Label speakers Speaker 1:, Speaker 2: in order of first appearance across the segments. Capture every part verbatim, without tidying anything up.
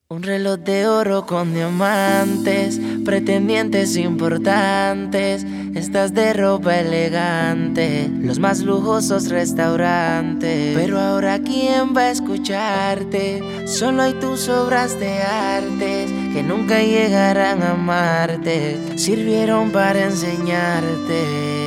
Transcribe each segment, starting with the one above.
Speaker 1: Un reloj de oro con diamantes, pretendientes importantes, estás de ropa elegante, los más lujosos restaurantes. Pero ahora ¿quién va a escucharte? Solo hay tus obras de artes que nunca llegarán a amarte. Sirvieron para enseñarte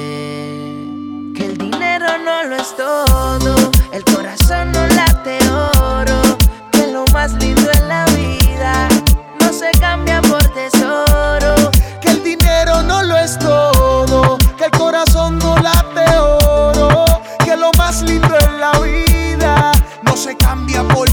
Speaker 1: que el dinero no lo es todo, el corazón no late oro, que lo más lindo en la vida no se cambia por tesoro.
Speaker 2: Que el dinero no lo es todo, que el corazón no late oro, que lo más lindo en la vida no se cambia por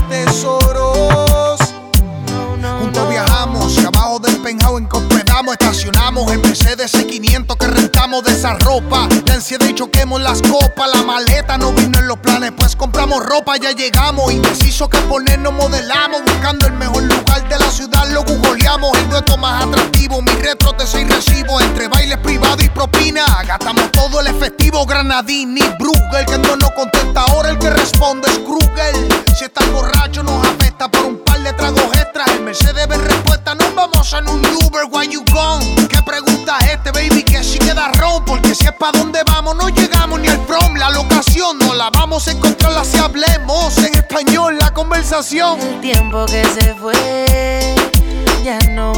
Speaker 2: tesoros.
Speaker 1: No, no,
Speaker 2: Juntos
Speaker 1: no.
Speaker 2: viajamos y abajo del penthouse encompredamos, estacionamos en Mercedes C quinientos que rentamos de esa ropa. La ansiedad y choquemos las copas, la maleta no vino en los planes, pues compramos ropa, ya llegamos. Indeciso que ponernos modelamos, buscando el mejor lugar de la ciudad, lo googleamos. El dueto más atractivo, mi retro de seis recibos, entre bailes privados y propina. Gastamos todo el efectivo, Granadini, Bruegel, que no nos contesta ahora, el que responde es Kruger. Si estás borracho nos afecta por un par de tragos extras, el Mercedes ve respuesta, nos vamos en un Uber, why you gone? ¿Qué pregunta es este, baby? Que si queda ron, porque si es pa' donde vamos no llegamos ni al prom. La locación no la vamos a encontrar, si hablemos en español la conversación.
Speaker 1: El tiempo que se fue ya no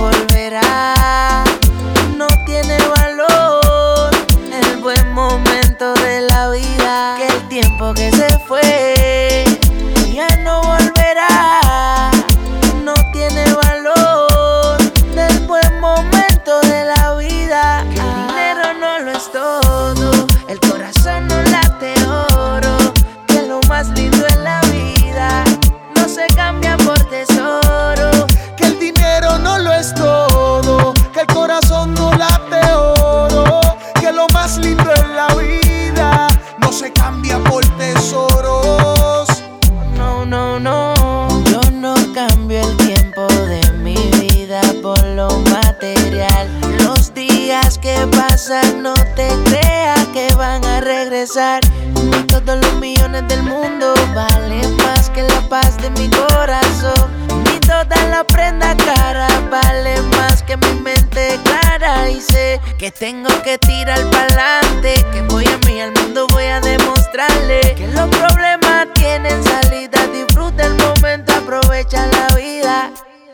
Speaker 1: volverá, no tiene valor el buen momento de la vida. Que el tiempo que se fue ya no volverá, no tiene valor del buen momento de la vida. Que el dinero no lo es todo, el corazón no late oro, que lo más lindo en la vida no se cambia por tesoro.
Speaker 2: Que el dinero no lo es todo, que el corazón no late oro, que lo más lindo en la vida no se cambia por tesoros.
Speaker 1: No, no, no, yo no cambio el tiempo de mi vida por lo material. Los días que pasan no te creas que van a regresar, ni todos los millones del mundo valen más que la paz de mi corazón, ni toda la prenda cara vale más que mi mente clara. Y sé que tengo que tirar pa'lante, que voy a mí al mundo voy a demostrarle que los problemas tienen salida. Disfruta el momento, aprovecha la vida.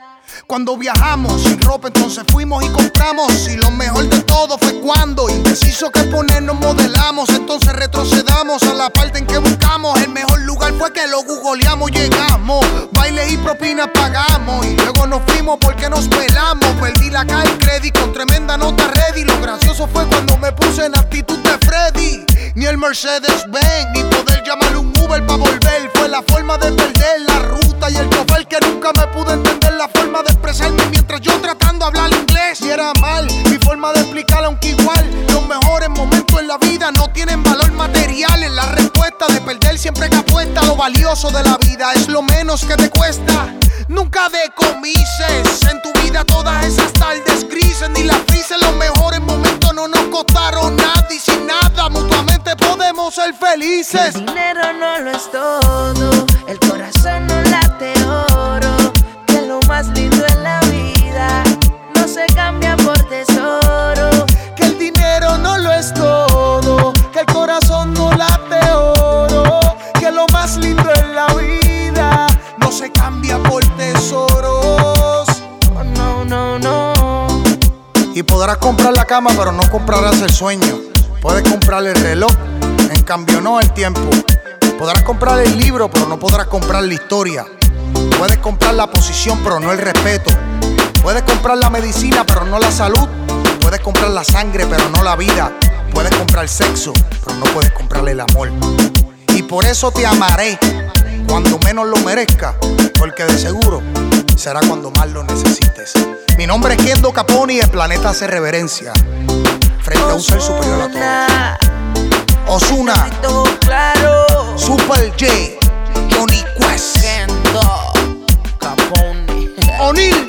Speaker 2: Cuando viajamos sin ropa entonces fuimos y compramos, y lo mejor de todo fue cuando indeciso que ponernos modelamos, entonces retrocedamos a la parte en que buscamos. El mejor lugar fue que lo googleamos, llegamos, bailes y propinas pagamos, y luego nos fuimos porque nos pelamos. Perdí la calle crédito con tremenda nota ready. Lo gracioso fue cuando me puse en actitud de Freddy. Ni el Mercedes Benz, ni poder llamarle un Uber pa' volver, fue la forma de perder la ruta y el chofer que nunca me pudo entender la forma de expresarme mientras yo tratando de hablar inglés. Y era mal mi forma de explicar, aunque igual los mejores momentos en la vida no tienen valor material. En la respuesta de perder siempre que apuesta, lo valioso de la vida es lo menos que te cuesta. Nunca decomises en tu vida todas esas tardes grises, ni las frises. Los mejores momentos no nos costaron nada, y sin nada mutuamente podemos ser felices.
Speaker 1: El dinero no lo es todo, el corazón no late oro, que lo más lindo en la vida no se cambia por tesoro.
Speaker 2: Que el dinero no lo es todo, que el corazón no late oro, que lo más lindo en la vida no se cambia por tesoros.
Speaker 1: Oh, no, no, no.
Speaker 2: Y podrás comprar la cama, pero no comprarás el sueño. Puedes comprar el reloj, en cambio no el tiempo. Podrás comprar el libro, pero no podrás comprar la historia. Puedes comprar la posición, pero no el respeto. Puedes comprar la medicina, pero no la salud. Puedes comprar la sangre, pero no la vida. Puedes comprar sexo, pero no puedes comprarle el amor. Y por eso te amaré cuando menos lo merezca, porque de seguro será cuando más lo necesites. Mi nombre es Kendo Capone y el planeta hace reverencia frente a un ser superior a todos. Ozuna,
Speaker 1: Claro.
Speaker 2: Super J, Johnny Quest,
Speaker 1: Kendo Capone.
Speaker 2: O'Neal.